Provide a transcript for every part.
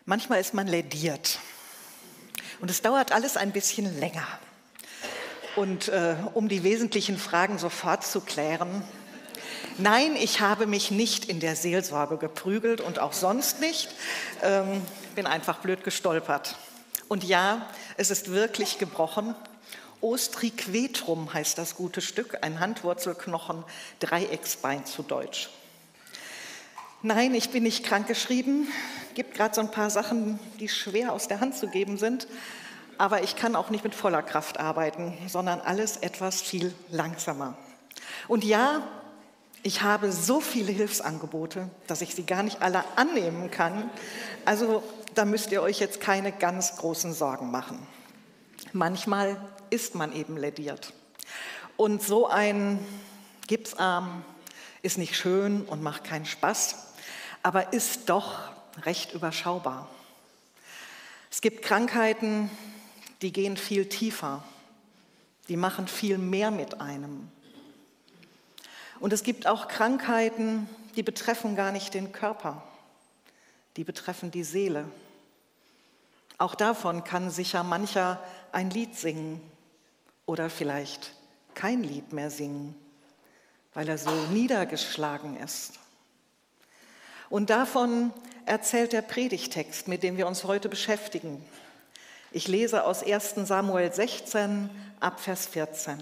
Manchmal ist man lädiert und es dauert alles ein bisschen länger. Und um die wesentlichen Fragen sofort zu klären: Nein, ich habe mich nicht in der Seelsorge geprügelt und auch sonst nicht. Bin einfach blöd gestolpert. Und ja, es ist wirklich gebrochen. Ostriquetrum heißt das gute Stück, ein Handwurzelknochen, Dreiecksbein zu Deutsch. Nein, ich bin nicht krankgeschrieben. Gibt gerade so ein paar Sachen, die schwer aus der Hand zu geben sind. Aber ich kann auch nicht mit voller Kraft arbeiten, sondern alles etwas viel langsamer. Und ja, ich habe so viele Hilfsangebote, dass ich sie gar nicht alle annehmen kann. Also da müsst ihr euch jetzt keine ganz großen Sorgen machen. Manchmal ist man eben lädiert. Und so ein Gipsarm ist nicht schön und macht keinen Spaß, aber ist doch recht überschaubar. Es gibt Krankheiten, die gehen viel tiefer, die machen viel mehr mit einem. Und es gibt auch Krankheiten, die betreffen gar nicht den Körper, die betreffen die Seele. Auch davon kann sicher mancher ein Lied singen oder vielleicht kein Lied mehr singen, weil er so niedergeschlagen ist. Und davon erzählt der Predigtext, mit dem wir uns heute beschäftigen. Ich lese aus 1. Samuel 16 ab Vers 14.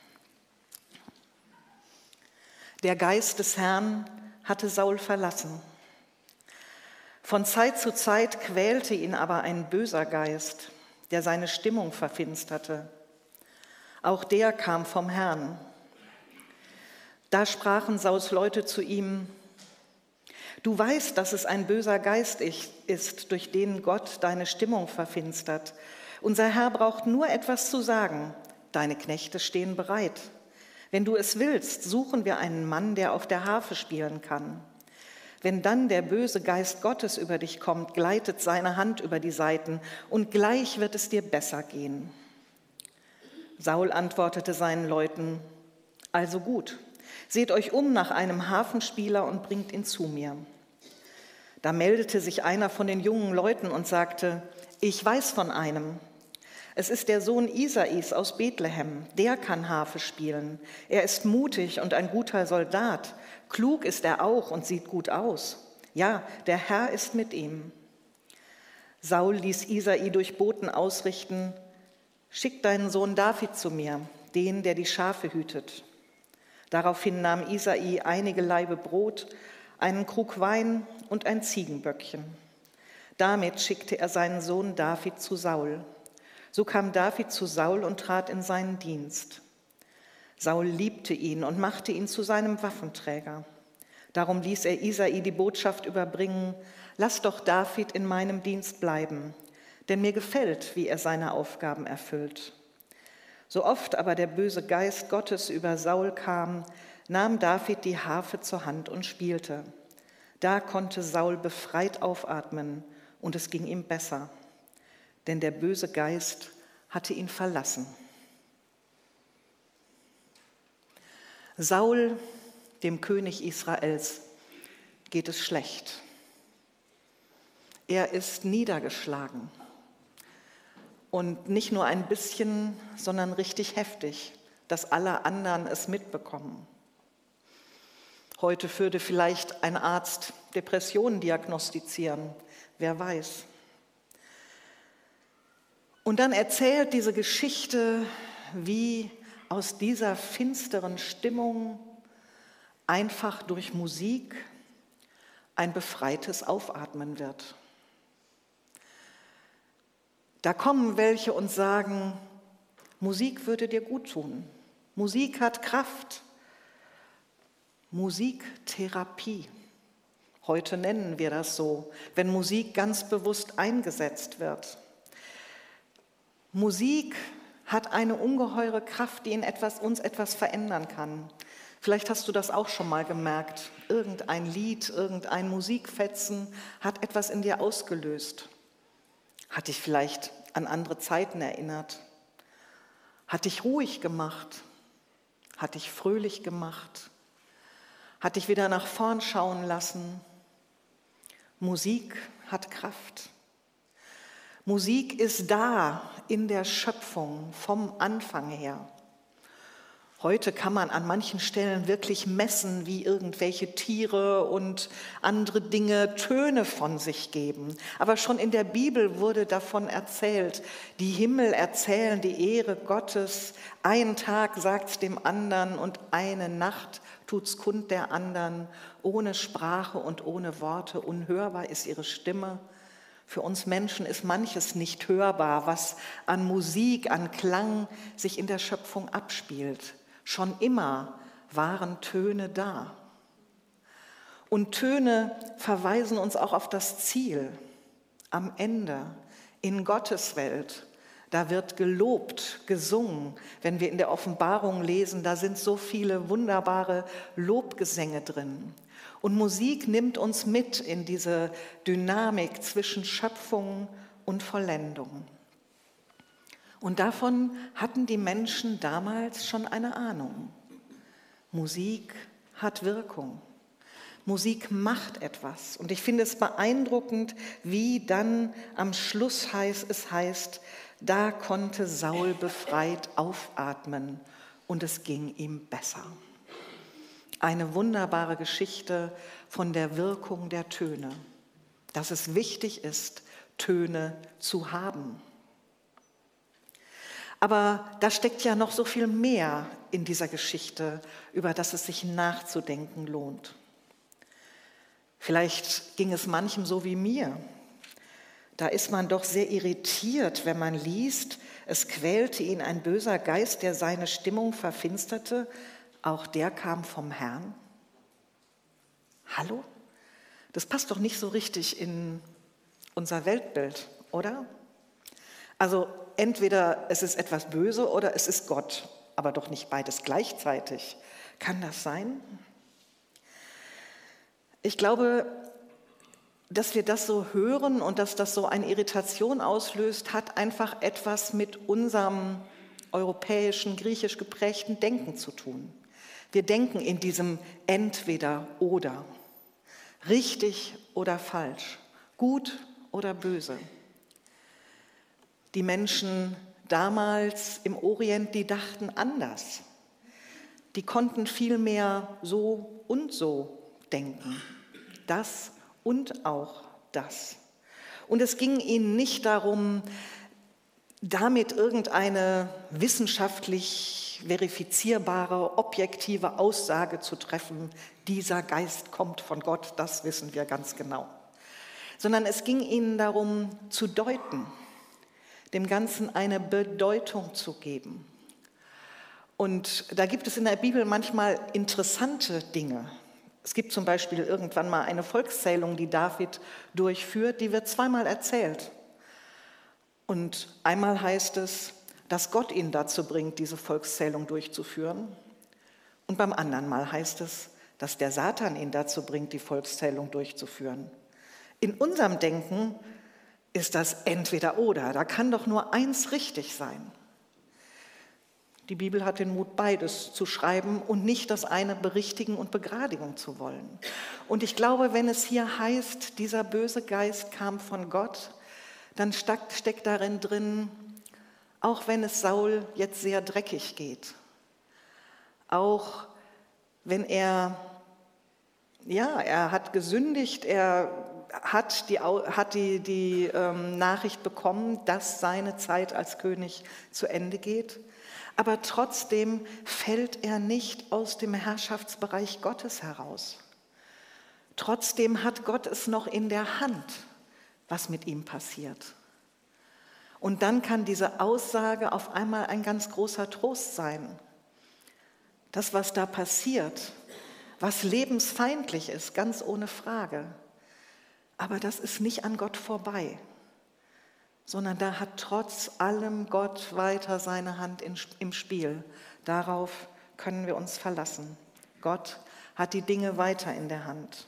Der Geist des Herrn hatte Saul verlassen. Von Zeit zu Zeit quälte ihn aber ein böser Geist, der seine Stimmung verfinsterte. Auch der kam vom Herrn. Da sprachen Sauls Leute zu ihm: Du weißt, dass es ein böser Geist ist, durch den Gott deine Stimmung verfinstert. Unser Herr braucht nur etwas zu sagen. Deine Knechte stehen bereit. Wenn du es willst, suchen wir einen Mann, der auf der Harfe spielen kann. Wenn dann der böse Geist Gottes über dich kommt, gleitet seine Hand über die Saiten und gleich wird es dir besser gehen. Saul antwortete seinen Leuten: Also gut, seht euch um nach einem Harfenspieler und bringt ihn zu mir. Da meldete sich einer von den jungen Leuten und sagte: Ich weiß von einem. Es ist der Sohn Isais aus Bethlehem, der kann Harfe spielen. Er ist mutig und ein guter Soldat. Klug ist er auch und sieht gut aus. Ja, der Herr ist mit ihm. Saul ließ Isai durch Boten ausrichten: Schick deinen Sohn David zu mir, den, der die Schafe hütet. Daraufhin nahm Isai einige Laibe Brot, einen Krug Wein und ein Ziegenböckchen. Damit schickte er seinen Sohn David zu Saul. So kam David zu Saul und trat in seinen Dienst. Saul liebte ihn und machte ihn zu seinem Waffenträger. Darum ließ er Isai die Botschaft überbringen: Lass doch David in meinem Dienst bleiben, denn mir gefällt, wie er seine Aufgaben erfüllt. So oft aber der böse Geist Gottes über Saul kam, nahm David die Harfe zur Hand und spielte. Da konnte Saul befreit aufatmen und es ging ihm besser, denn der böse Geist hatte ihn verlassen. Saul, dem König Israels, geht es schlecht. Er ist niedergeschlagen. Und nicht nur ein bisschen, sondern richtig heftig, dass alle anderen es mitbekommen. Heute würde vielleicht ein Arzt Depressionen diagnostizieren, wer weiß. Und dann erzählt diese Geschichte, wie aus dieser finsteren Stimmung einfach durch Musik ein befreites Aufatmen wird. Da kommen welche und sagen: Musik würde dir gut tun. Musik hat Kraft. Musiktherapie. Heute nennen wir das so, wenn Musik ganz bewusst eingesetzt wird. Musik hat eine ungeheure Kraft, die uns etwas verändern kann. Vielleicht hast du das auch schon mal gemerkt. Irgendein Lied, irgendein Musikfetzen hat etwas in dir ausgelöst. Hat dich vielleicht an andere Zeiten erinnert. Hat dich ruhig gemacht. Hat dich fröhlich gemacht. Hat dich wieder nach vorn schauen lassen. Musik hat Kraft. Musik ist da in der Schöpfung vom Anfang her. Heute kann man an manchen Stellen wirklich messen, wie irgendwelche Tiere und andere Dinge Töne von sich geben. Aber schon in der Bibel wurde davon erzählt, die Himmel erzählen die Ehre Gottes, ein Tag sagt's dem anderen und eine Nacht tut's kund der anderen, ohne Sprache und ohne Worte, unhörbar ist ihre Stimme. Für uns Menschen ist manches nicht hörbar, was an Musik, an Klang sich in der Schöpfung abspielt. Schon immer waren Töne da. Und Töne verweisen uns auch auf das Ziel. Am Ende, in Gottes Welt, da wird gelobt, gesungen. Wenn wir in der Offenbarung lesen, da sind so viele wunderbare Lobgesänge drin. Und Musik nimmt uns mit in diese Dynamik zwischen Schöpfung und Vollendung. Und davon hatten die Menschen damals schon eine Ahnung. Musik hat Wirkung. Musik macht etwas. Und ich finde es beeindruckend, wie dann am Schluss es heißt, da konnte Saul befreit aufatmen und es ging ihm besser. Eine wunderbare Geschichte von der Wirkung der Töne, dass es wichtig ist, Töne zu haben. Aber da steckt ja noch so viel mehr in dieser Geschichte, über das es sich nachzudenken lohnt. Vielleicht ging es manchem so wie mir. Da ist man doch sehr irritiert, wenn man liest, es quälte ihn ein böser Geist, der seine Stimmung verfinsterte. Auch der kam vom Herrn. Hallo? Das passt doch nicht so richtig in unser Weltbild, oder? Also entweder es ist etwas böse oder es ist Gott, aber doch nicht beides gleichzeitig. Kann das sein? Ich glaube, dass wir das so hören und dass das so eine Irritation auslöst, hat einfach etwas mit unserem europäischen, griechisch geprägten Denken zu tun. Wir denken in diesem Entweder-Oder, richtig oder falsch, gut oder böse. Die Menschen damals im Orient, die dachten anders. Die konnten vielmehr so und so denken. Das und auch das. Und es ging ihnen nicht darum, damit irgendeine wissenschaftlich verifizierbare, objektive Aussage zu treffen, dieser Geist kommt von Gott, das wissen wir ganz genau. Sondern es ging ihnen darum, zu deuten, dem Ganzen eine Bedeutung zu geben. Und da gibt es in der Bibel manchmal interessante Dinge. Es gibt zum Beispiel irgendwann mal eine Volkszählung, die David durchführt, die wird zweimal erzählt. Und einmal heißt es, dass Gott ihn dazu bringt, diese Volkszählung durchzuführen. Und beim anderen Mal heißt es, dass der Satan ihn dazu bringt, die Volkszählung durchzuführen. In unserem Denken ist das entweder oder. Da kann doch nur eins richtig sein. Die Bibel hat den Mut, beides zu schreiben und nicht das eine berichtigen und begradigen zu wollen. Und ich glaube, wenn es hier heißt, dieser böse Geist kam von Gott, dann steckt darin drin, auch wenn es Saul jetzt sehr dreckig geht, auch wenn er hat gesündigt, er hat die Nachricht bekommen, dass seine Zeit als König zu Ende geht. Aber trotzdem fällt er nicht aus dem Herrschaftsbereich Gottes heraus. Trotzdem hat Gott es noch in der Hand, was mit ihm passiert. Und dann kann diese Aussage auf einmal ein ganz großer Trost sein. Das, was da passiert, was lebensfeindlich ist, ganz ohne Frage. Aber das ist nicht an Gott vorbei, sondern da hat trotz allem Gott weiter seine Hand im Spiel. Darauf können wir uns verlassen. Gott hat die Dinge weiter in der Hand.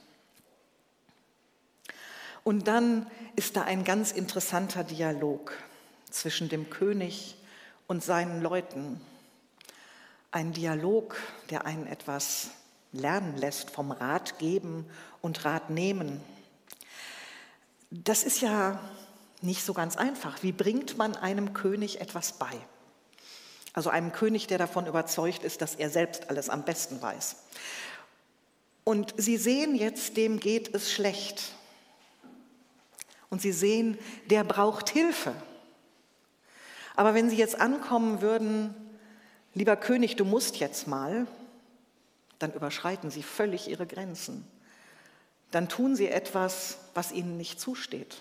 Und dann ist da ein ganz interessanter Dialog zwischen dem König und seinen Leuten. Ein Dialog, der einen etwas lernen lässt vom Rat geben und Rat nehmen. Das ist ja nicht so ganz einfach. Wie bringt man einem König etwas bei? Also einem König, der davon überzeugt ist, dass er selbst alles am besten weiß. Und sie sehen jetzt, dem geht es schlecht. Und sie sehen, der braucht Hilfe. Aber wenn sie jetzt ankommen würden, lieber König, du musst jetzt mal, dann überschreiten sie völlig ihre Grenzen. Dann tun sie etwas, was ihnen nicht zusteht.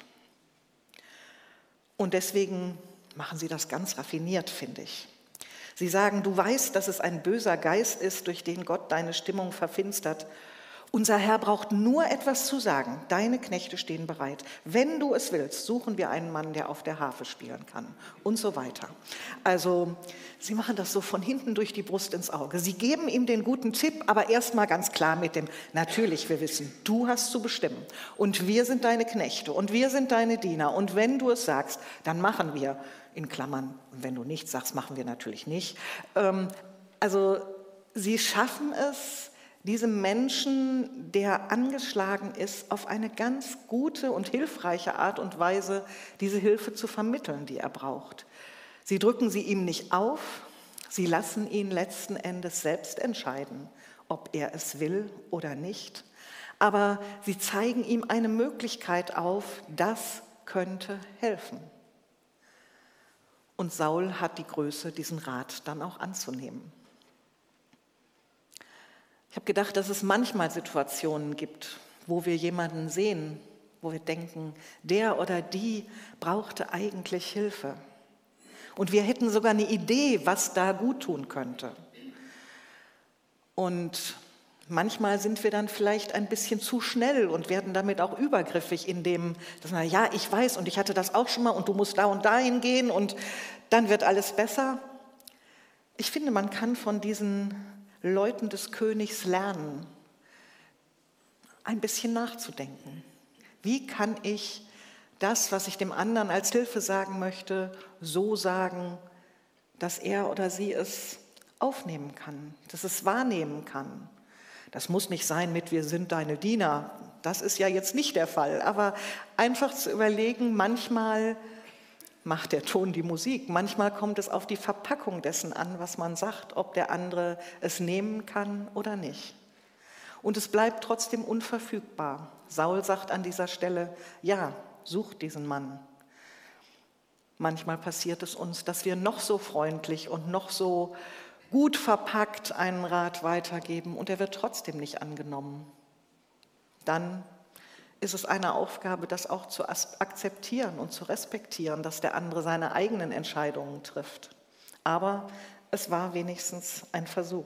Und deswegen machen sie das ganz raffiniert, finde ich. Sie sagen, du weißt, dass es ein böser Geist ist, durch den Gott deine Stimmung verfinstert. Unser Herr braucht nur etwas zu sagen. Deine Knechte stehen bereit. Wenn du es willst, suchen wir einen Mann, der auf der Harfe spielen kann und so weiter. Also sie machen das so von hinten durch die Brust ins Auge. Sie geben ihm den guten Tipp, aber erstmal ganz klar mit dem, natürlich, wir wissen, du hast zu bestimmen und wir sind deine Knechte und wir sind deine Diener und wenn du es sagst, dann machen wir, in Klammern, und wenn du nichts sagst, machen wir natürlich nicht. Also sie schaffen es, diesem Menschen, der angeschlagen ist, auf eine ganz gute und hilfreiche Art und Weise diese Hilfe zu vermitteln, die er braucht. Sie drücken sie ihm nicht auf, sie lassen ihn letzten Endes selbst entscheiden, ob er es will oder nicht. Aber sie zeigen ihm eine Möglichkeit auf, das könnte helfen. Und Saul hat die Größe, diesen Rat dann auch anzunehmen. Ich habe gedacht, dass es manchmal Situationen gibt, wo wir jemanden sehen, wo wir denken, der oder die brauchte eigentlich Hilfe. Und wir hätten sogar eine Idee, was da gut tun könnte. Und manchmal sind wir dann vielleicht ein bisschen zu schnell und werden damit auch übergriffig, indem, dass man, ja, ich weiß und ich hatte das auch schon mal und du musst da und dahin gehen und dann wird alles besser. Ich finde, man kann von diesen Leuten des Königs lernen, ein bisschen nachzudenken. Wie kann ich das, was ich dem anderen als Hilfe sagen möchte, so sagen, dass er oder sie es aufnehmen kann, dass es wahrnehmen kann? Das muss nicht sein mit wir sind deine Diener, das ist ja jetzt nicht der Fall, aber einfach zu überlegen, manchmal macht der Ton die Musik. Manchmal kommt es auf die Verpackung dessen an, was man sagt, ob der andere es nehmen kann oder nicht. Und es bleibt trotzdem unverfügbar. Saul sagt an dieser Stelle, ja, sucht diesen Mann. Manchmal passiert es uns, dass wir noch so freundlich und noch so gut verpackt einen Rat weitergeben und er wird trotzdem nicht angenommen. Dann ist es eine Aufgabe, das auch zu akzeptieren und zu respektieren, dass der andere seine eigenen Entscheidungen trifft. Aber es war wenigstens ein Versuch.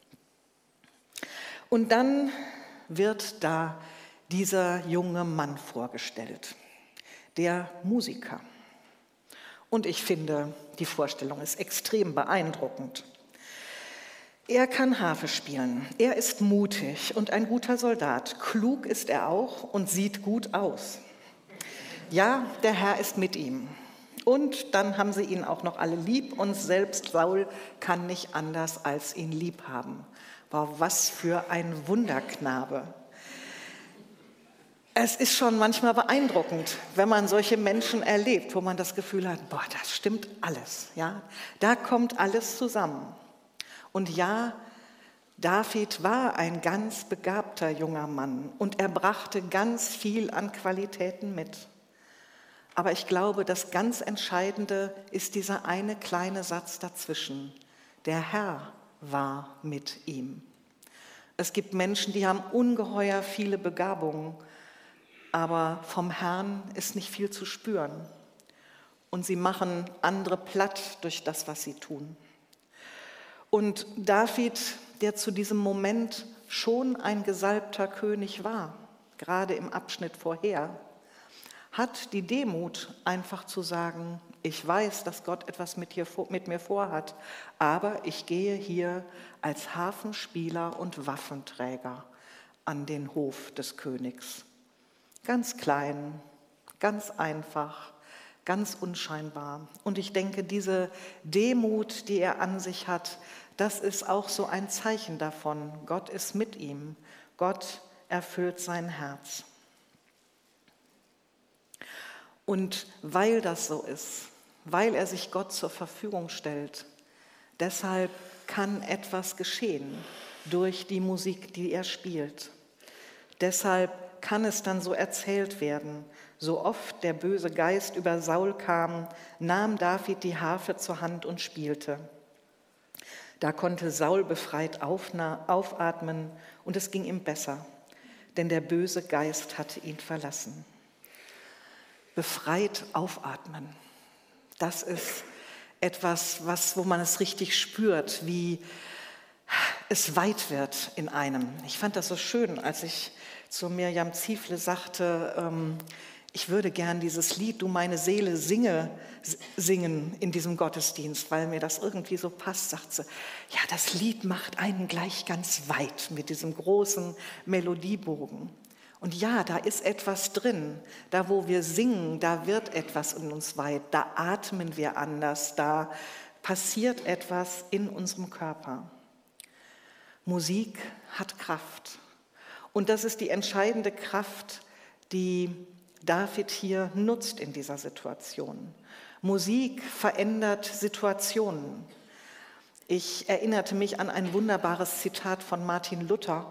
Und dann wird da dieser junge Mann vorgestellt, der Musiker. Und ich finde, die Vorstellung ist extrem beeindruckend. Er kann Harfe spielen, er ist mutig und ein guter Soldat. Klug ist er auch und sieht gut aus. Ja, der Herr ist mit ihm. Und dann haben sie ihn auch noch alle lieb und selbst Saul kann nicht anders als ihn lieb haben. Wow, was für ein Wunderknabe. Es ist schon manchmal beeindruckend, wenn man solche Menschen erlebt, wo man das Gefühl hat, boah, das stimmt alles. Ja? Da kommt alles zusammen. Und ja, David war ein ganz begabter junger Mann und er brachte ganz viel an Qualitäten mit. Aber ich glaube, das ganz Entscheidende ist dieser eine kleine Satz dazwischen. Der Herr war mit ihm. Es gibt Menschen, die haben ungeheuer viele Begabungen, aber vom Herrn ist nicht viel zu spüren. Und sie machen andere platt durch das, was sie tun. Und David, der zu diesem Moment schon ein gesalbter König war, gerade im Abschnitt vorher, hat die Demut, einfach zu sagen, ich weiß, dass Gott etwas mit mir vorhat, aber ich gehe hier als Harfenspieler und Waffenträger an den Hof des Königs. Ganz klein, ganz einfach, ganz unscheinbar. Und ich denke, diese Demut, die er an sich hat, das ist auch so ein Zeichen davon. Gott ist mit ihm. Gott erfüllt sein Herz. Und weil das so ist, weil er sich Gott zur Verfügung stellt, deshalb kann etwas geschehen durch die Musik, die er spielt. Deshalb kann es dann so erzählt werden. So oft der böse Geist über Saul kam, nahm David die Harfe zur Hand und spielte. Da konnte Saul befreit aufatmen und es ging ihm besser, denn der böse Geist hatte ihn verlassen. Befreit aufatmen, das ist etwas, wo man es richtig spürt, wie es weit wird in einem. Ich fand das so schön, als ich zu Mirjam Ziefle sagte, ich würde gern dieses Lied Du meine Seele singen in diesem Gottesdienst, weil mir das irgendwie so passt, sagt sie, ja, das Lied macht einen gleich ganz weit mit diesem großen Melodiebogen. Und ja, da ist etwas drin, da wo wir singen, da wird etwas in uns weit, da atmen wir anders, da passiert etwas in unserem Körper. Musik hat Kraft. Und das ist die entscheidende Kraft, die David hier nutzt in dieser Situation. Musik verändert Situationen. Ich erinnerte mich an ein wunderbares Zitat von Martin Luther,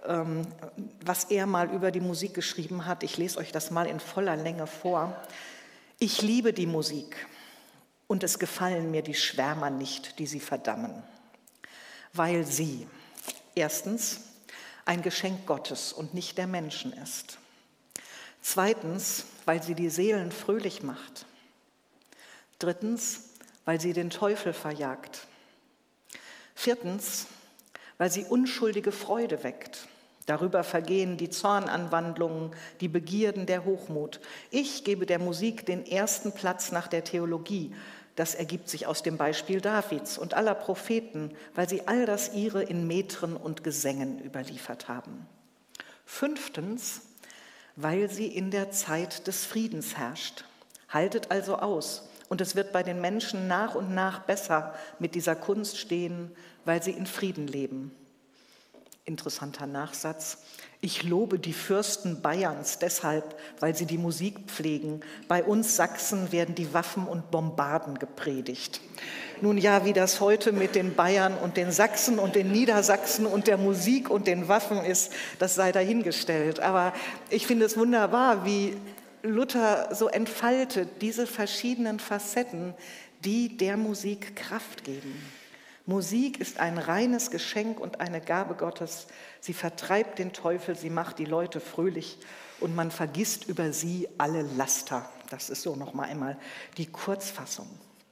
was er mal über die Musik geschrieben hat. Ich lese euch das mal in voller Länge vor. Ich liebe die Musik und es gefallen mir die Schwärmer nicht, die sie verdammen, weil sie erstens ein Geschenk Gottes und nicht der Menschen ist. Zweitens, weil sie die Seelen fröhlich macht. Drittens, weil sie den Teufel verjagt. Viertens, weil sie unschuldige Freude weckt. Darüber vergehen die Zornanwandlungen, die Begierden, der Hochmut. Ich gebe der Musik den ersten Platz nach der Theologie. Das ergibt sich aus dem Beispiel Davids und aller Propheten, weil sie all das ihre in Metren und Gesängen überliefert haben. Fünftens, weil sie in der Zeit des Friedens herrscht. Haltet also aus, und es wird bei den Menschen nach und nach besser mit dieser Kunst stehen, weil sie in Frieden leben. Interessanter Nachsatz. Ich lobe die Fürsten Bayerns deshalb, weil sie die Musik pflegen. Bei uns Sachsen werden die Waffen und Bombarden gepredigt. Nun ja, wie das heute mit den Bayern und den Sachsen und den Niedersachsen und der Musik und den Waffen ist, das sei dahingestellt. Aber ich finde es wunderbar, wie Luther so entfaltet diese verschiedenen Facetten, die der Musik Kraft geben. Musik ist ein reines Geschenk und eine Gabe Gottes. Sie vertreibt den Teufel, sie macht die Leute fröhlich und man vergisst über sie alle Laster. Das ist so noch mal einmal die Kurzfassung.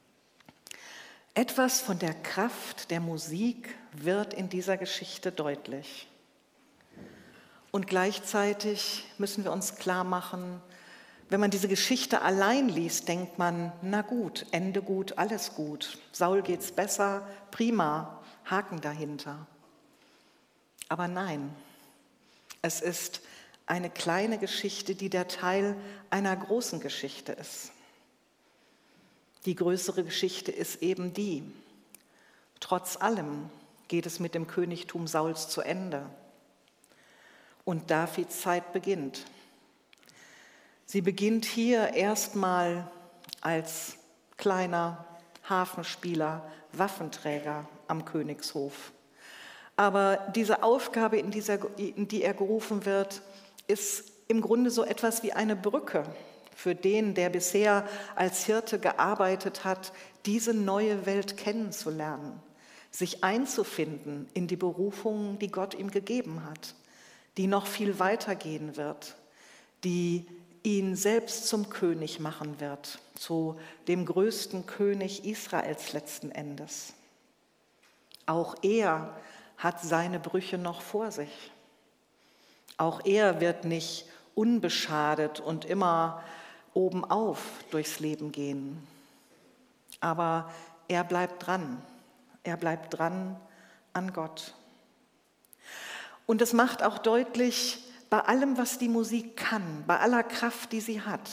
Etwas von der Kraft der Musik wird in dieser Geschichte deutlich. Und gleichzeitig müssen wir uns klar machen, wenn man diese Geschichte allein liest, denkt man, na gut, Ende gut, alles gut. Saul geht's besser, prima, Haken dahinter. Aber nein, es ist eine kleine Geschichte, die der Teil einer großen Geschichte ist. Die größere Geschichte ist eben die: Trotz allem geht es mit dem Königtum Sauls zu Ende. Und Davids Zeit beginnt. Sie beginnt hier erstmal als kleiner Hafenspieler, Waffenträger am Königshof. Aber diese Aufgabe, in die er gerufen wird, ist im Grunde so etwas wie eine Brücke für den, der bisher als Hirte gearbeitet hat, diese neue Welt kennenzulernen, sich einzufinden in die Berufung, die Gott ihm gegeben hat, die noch viel weiter gehen wird, die ihn selbst zum König machen wird, zu dem größten König Israels letzten Endes. Auch er hat seine Brüche noch vor sich. Auch er wird nicht unbeschadet und immer obenauf durchs Leben gehen. Aber er bleibt dran. Er bleibt dran an Gott. Und es macht auch deutlich, bei allem, was die Musik kann, bei aller Kraft, die sie hat,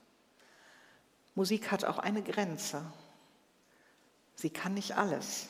Musik hat auch eine Grenze. Sie kann nicht alles.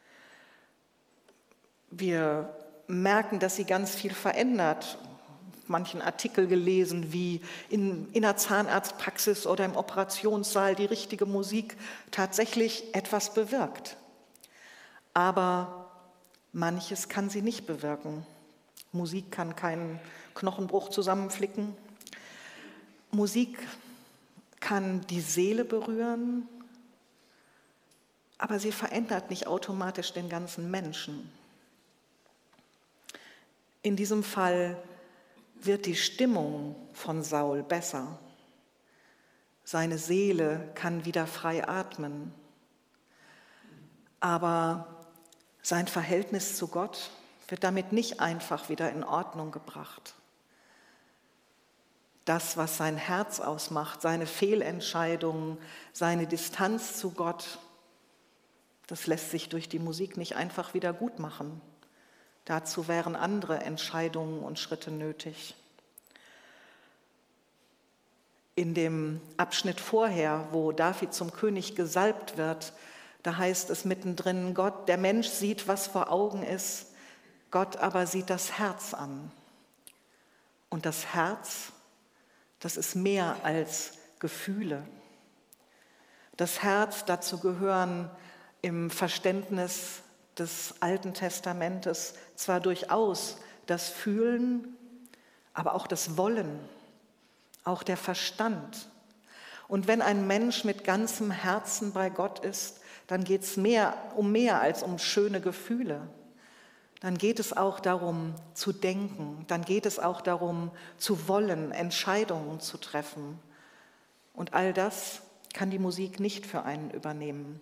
Wir merken, dass sie ganz viel verändert. manchen Artikel gelesen, wie in einer Zahnarztpraxis oder im Operationssaal die richtige Musik tatsächlich etwas bewirkt. Aber manches kann sie nicht bewirken. Musik kann keinen Knochenbruch zusammenflicken. Musik kann die Seele berühren, aber sie verändert nicht automatisch den ganzen Menschen. In diesem Fall wird die Stimmung von Saul besser. Seine Seele kann wieder frei atmen. Aber sein Verhältnis zu Gott wird damit nicht einfach wieder in Ordnung gebracht. Das, was sein Herz ausmacht, seine Fehlentscheidungen, seine Distanz zu Gott, das lässt sich durch die Musik nicht einfach wieder gut machen. Dazu wären andere Entscheidungen und Schritte nötig. In dem Abschnitt vorher, wo David zum König gesalbt wird, da heißt es mittendrin, Gott, der Mensch sieht, was vor Augen ist, Gott aber sieht das Herz an. Und das Herz, das ist mehr als Gefühle. Das Herz, dazu gehören im Verständnis des Alten Testamentes zwar durchaus das Fühlen, aber auch das Wollen, auch der Verstand. Und wenn ein Mensch mit ganzem Herzen bei Gott ist, dann geht es um mehr als um schöne Gefühle. Dann geht es auch darum zu denken, dann geht es auch darum zu wollen, Entscheidungen zu treffen. Und all das kann die Musik nicht für einen übernehmen.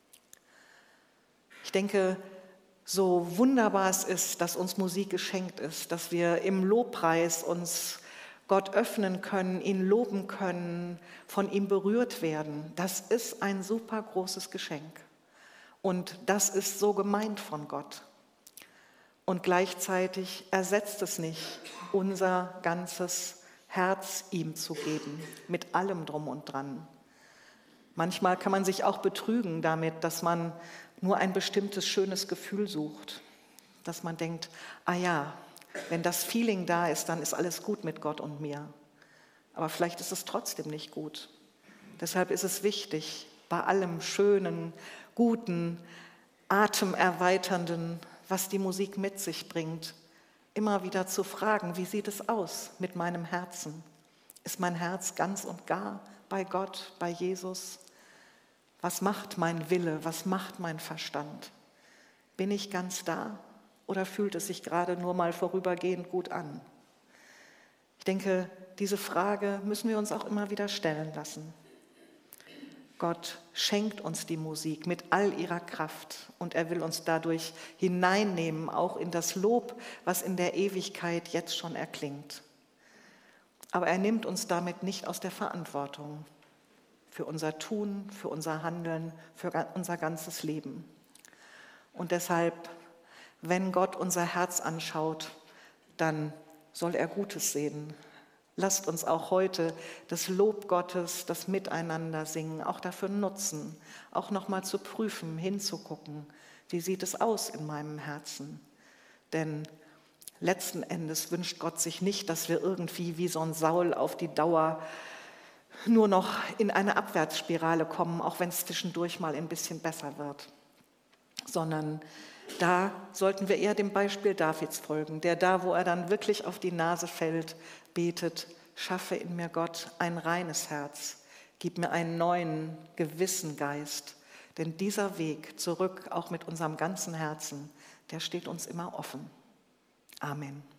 Ich denke, so wunderbar es ist, dass uns Musik geschenkt ist, dass wir im Lobpreis uns Gott öffnen können, ihn loben können, von ihm berührt werden. Das ist ein super großes Geschenk. Und das ist so gemeint von Gott. Und gleichzeitig ersetzt es nicht, unser ganzes Herz ihm zu geben, mit allem drum und dran. Manchmal kann man sich auch betrügen damit, dass man nur ein bestimmtes schönes Gefühl sucht. Dass man denkt, ah ja, wenn das Feeling da ist, dann ist alles gut mit Gott und mir. Aber vielleicht ist es trotzdem nicht gut. Deshalb ist es wichtig, bei allem Schönen, Guten, Atemerweiternden, was die Musik mit sich bringt, immer wieder zu fragen, wie sieht es aus mit meinem Herzen? Ist mein Herz ganz und gar bei Gott, bei Jesus? Was macht mein Wille? Was macht mein Verstand? Bin ich ganz da oder fühlt es sich gerade nur mal vorübergehend gut an? Ich denke, diese Frage müssen wir uns auch immer wieder stellen lassen. Gott schenkt uns die Musik mit all ihrer Kraft und er will uns dadurch hineinnehmen, auch in das Lob, was in der Ewigkeit jetzt schon erklingt. Aber er nimmt uns damit nicht aus der Verantwortung für unser Tun, für unser Handeln, für unser ganzes Leben. Und deshalb, wenn Gott unser Herz anschaut, dann soll er Gutes sehen. Lasst uns auch heute das Lob Gottes, das Miteinander singen, auch dafür nutzen, auch nochmal zu prüfen, hinzugucken, wie sieht es aus in meinem Herzen. Denn letzten Endes wünscht Gott sich nicht, dass wir irgendwie wie so ein Saul auf die Dauer nur noch in eine Abwärtsspirale kommen, auch wenn es zwischendurch mal ein bisschen besser wird. Sondern da sollten wir eher dem Beispiel Davids folgen, der da, wo er dann wirklich auf die Nase fällt, betet, schaffe in mir Gott ein reines Herz, gib mir einen neuen, gewissen Geist, denn dieser Weg zurück, auch mit unserem ganzen Herzen, der steht uns immer offen. Amen.